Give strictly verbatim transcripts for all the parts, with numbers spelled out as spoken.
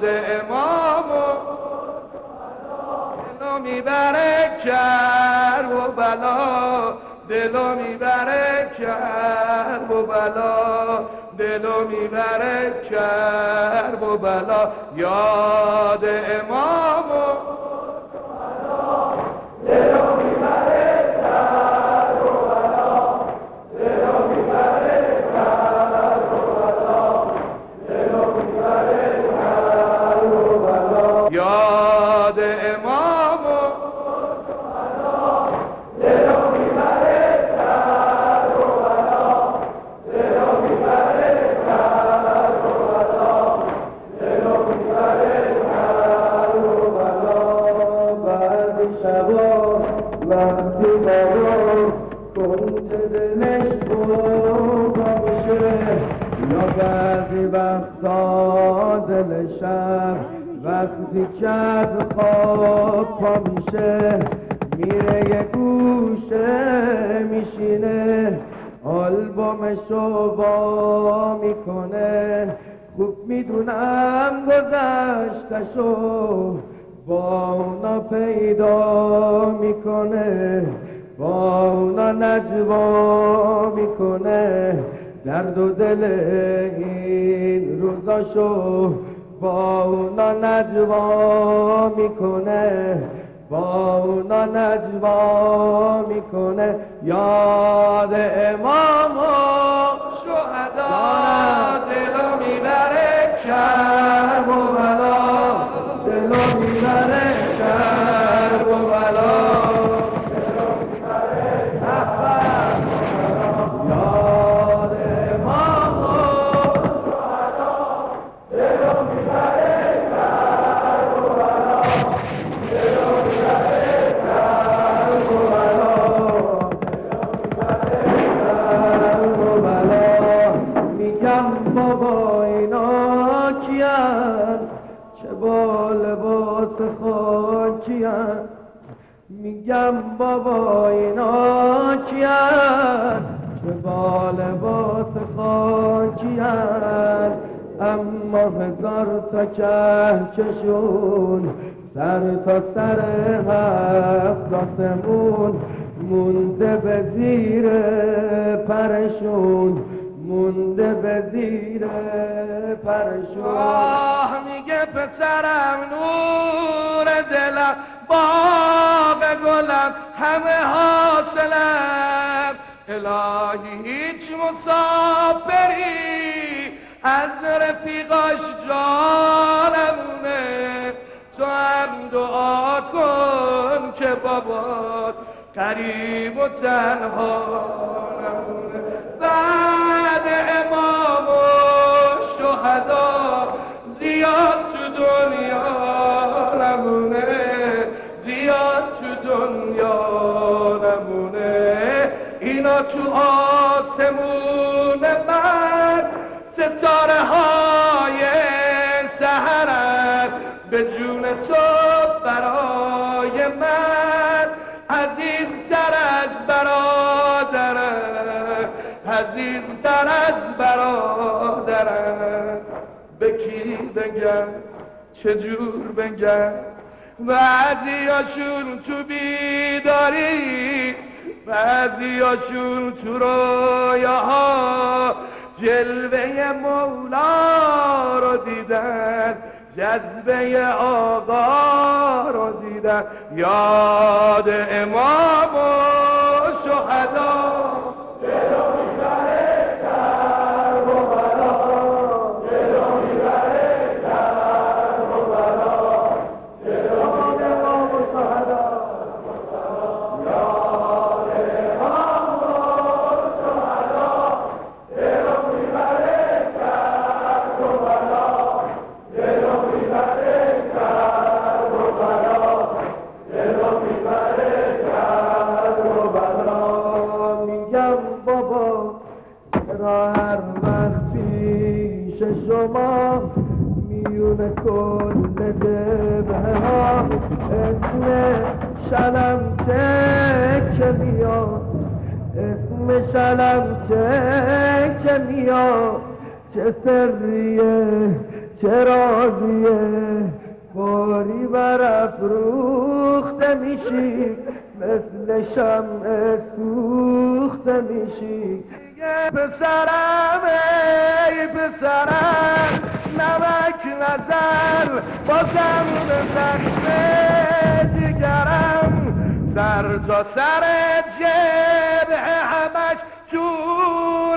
یاد امام و دلو میبره کرب و بلا دلو میبره کرب و بلا دلو میبره کرب و بلا یاد امام و دلو میبره کرب و بلا دلو میبره کرب و بلا دلو میبره کرب و بلا یاد امام و دلو میبره کرب و بلا دلو میبره کرب و بلا دلو میبره کرب و بلا بعد شبا وقتی بابا کنت دلش بابا میشه یا بعضی وقتا دل شب وقتی که از خواب پا میشه میره یه گوشه میشینه آلبومشو وا میکنه خوب میدونم گذشتشو با اونا پیدا میکنه با اونا نجوا میکنه درد و دل این روزاشو با اونا نجوا میکنه با اونا نجوا میکنه یاد امام و شهدا دلو میبره کرب و بلا دلو میبره کرب و بلا دلو میبره کرب و بلا یاد امام و شهدا دلو میبره کرب و بلا دلو میبره کرب و بلا کرب و بلا میگم بابا اینا کیان چه با لباس خاکیان میگم بابا اینا کیان چه با لباس خاکیان اما هزار تا کهکشون سر تا سر هفت آسمون مونده به زیر پرشون مونده به زیر پرشون آه میگه پسرم نور دلم باغ گلم همه حاصلم الهی هیچ مسافری از رفیقاش جانمونه تو هم دعا کن که بابات قریب و تنها نمونه بعد امام و شهدا زیاد تو دنیا نمونه زیاد تو دنیا نمونه اینا تو آسمون من ستاره های سحرن به جون تو برای من عزیزتر از برادرم عزیزتر از برادرم به کی بگم چجور بگم بعضیاشون تو بیداری بعضیاشون تو رویاها جلوه مولا رو دیدن جذبه آقا رو دیدن یاد امام و شهدا دلو میبره کرب و بلا دلو میبره کرب و بلا دلو امام و شهدا یاد امام و شهدا دلو میبره کرب و بلا دلو میبره کرب و بلا دلو میبره کرب و بلا میگم بابا چرا هر وقت پیش شما میونه کل جبهه ها اسم شلم که میاد اسم شلم که میاد چه سریه چه راضیه باری برافروخته میشی مثل شمع سوخته میشی پسرم ای پسرم نمک نزن بازم به زخم دیگرم سر تا سر جبه همش جور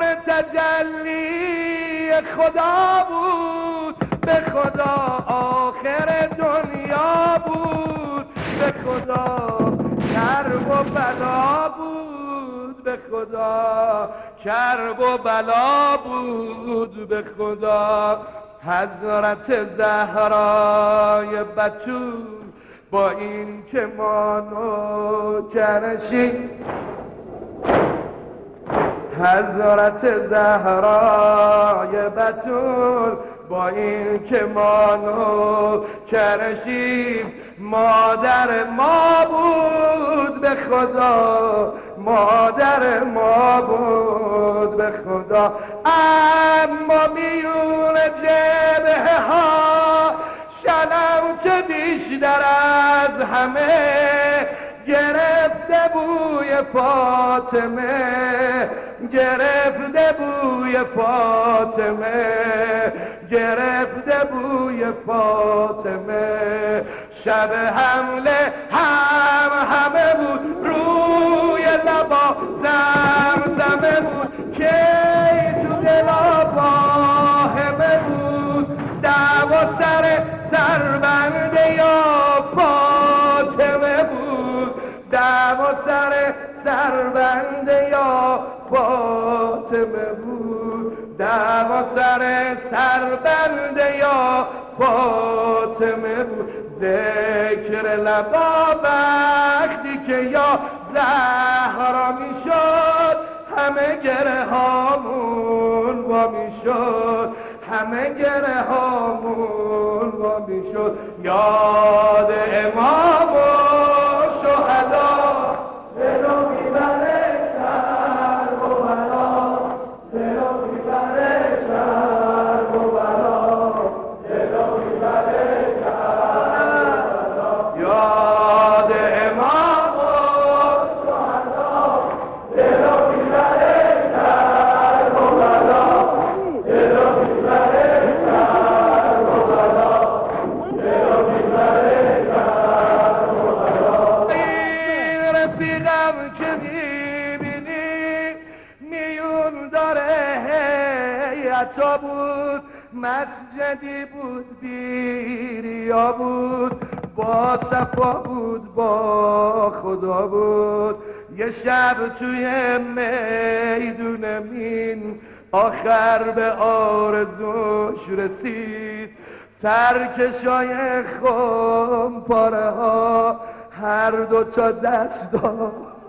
تجلی خدا بود به خدا آخر دنیا بود به خدا کرب و بلا بود به خدا کرب و بلا بود به خدا حضرت زهرای بتول با این که ما نوکرشی حضرت زهرای بتول با این که ما نوکرشیم مادر ما بود به خدا مادر ما بود به خدا اما میون جبهه ها شلم بیشتر از همه گرفته بوی فاطمه گرفته بوی فاطمه گرفته بوی فاطمه شب حمله هم همه بود روی لبا زمزمه بود که تو دلا واهمه بود دعوا سر سربنده یا فاطمه بود دعوا سر سربنده یا فاطمه بود دعوا سر سربنده یا فاطمه بود ذکر لبا وقتی که یا زهرا میشد همه گره هامون وا میشد همه گره هامون وا میشد یاد امام و شهدا دلو میبره کرب و بلا دلو میبره کرب و بلا دلو میبره کرب و بلا یاد امام و شهدا دلو میبره کرب و بلا دلو میبره کرب و بلا دلو میبره کرب و بلا این رفیقم که میبینی میون داره هیئتا بود مسجدی بود بیریا بود با صفا بود با خدا بود یه شب توی میدون مین آخر به آرزوش رسید ترکشای خم پاره ها هر دو تا دست داد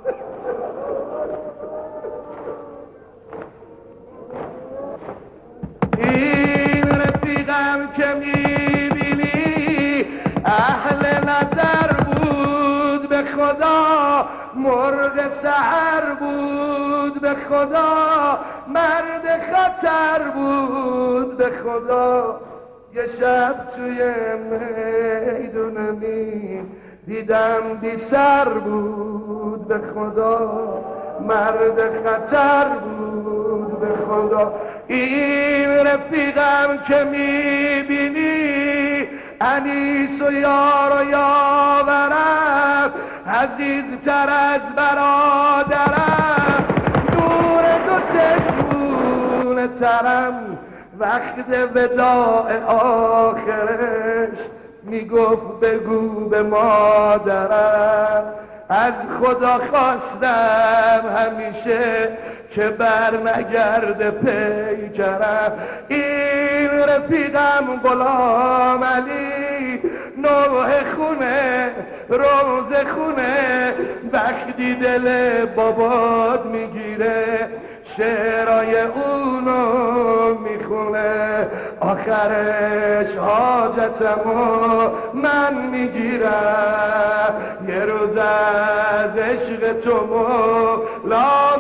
این رفیقم که میبینی اهل نظر بود به خدا مرغ سحر بود به خدا مرد خطر بود به خدا یه شب توی میدون می دیدم بی سر بود به خدا مرد خطر بود به خدا این رفیقم که میبینی انیس و یار و یاورم عزیزتر از برادرم نور دو چشمون ترم وقت وداع آخرش میگفت بگو به مادرم از خدا خواستم همیشه که بر نگرد پیکرم این رفیقم غلام علی نوح خونه روز خونه وقتی دل بابات میگیره شعرهای اونو میخونه آخرش حاجتمو من میگیرم یه روز از عشق تو مولا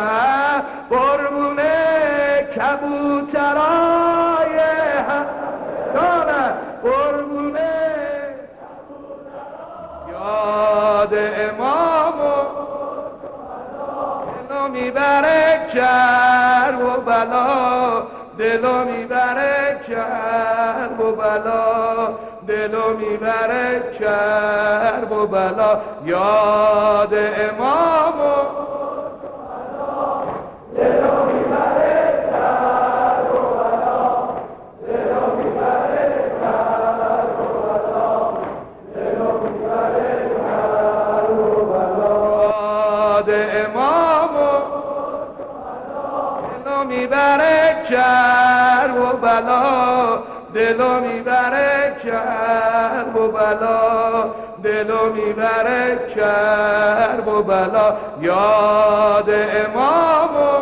میمیرم قربونه کبوترای هم میبره کرب و بلا دلو میبره کرب و بلا دلو میبره کرب و بلا یاد امام و دلو میبره کرب و بلا دلو میبره کرب و بلا دلو میبره کرب و بلا یاد امام و دلو میبره کرب و بلا دلو میبره کرب و بلا دلو میبره کرب و بلا یاد امام و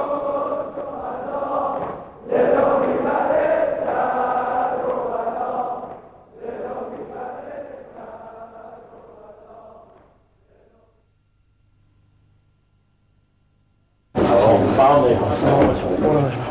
دلو میبره کرب و بلا دلو میبره کرب و بلا